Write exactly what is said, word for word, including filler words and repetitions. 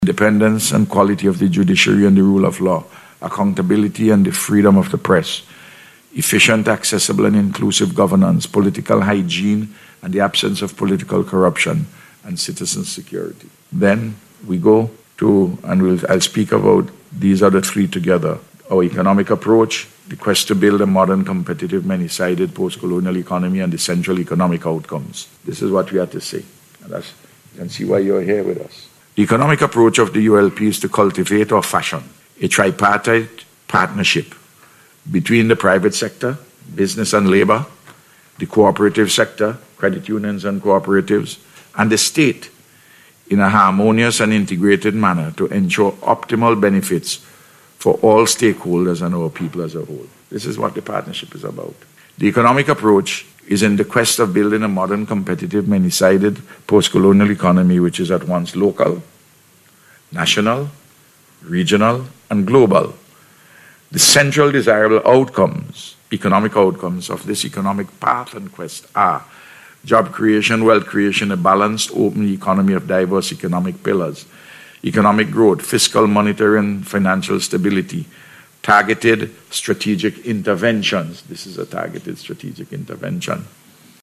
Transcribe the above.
independence and quality of the judiciary and the rule of law, accountability and the freedom of the press, efficient, accessible, and inclusive governance, political hygiene, and the absence of political corruption, and citizen security. Then we go to, and we'll, I'll speak about these other three together: our economic approach, the quest to build a modern, competitive, many-sided post-colonial economy, and the central economic outcomes. This is what we have to say. And that's, you can see why you're here with us. The economic approach of the U L P is to cultivate or fashion a tripartite partnership between the private sector, business and labor, the cooperative sector, credit unions and cooperatives, and the state in a harmonious and integrated manner to ensure optimal benefits for all stakeholders and our people as a whole. This is what the partnership is about. The economic approach is in the quest of building a modern, competitive, many-sided post-colonial economy which is at once local, national, regional, and global. The central desirable outcomes, economic outcomes of this economic path and quest are job creation, wealth creation, a balanced, open economy of diverse economic pillars, economic growth, fiscal, monetary, and financial stability, targeted strategic interventions. This is a targeted strategic intervention.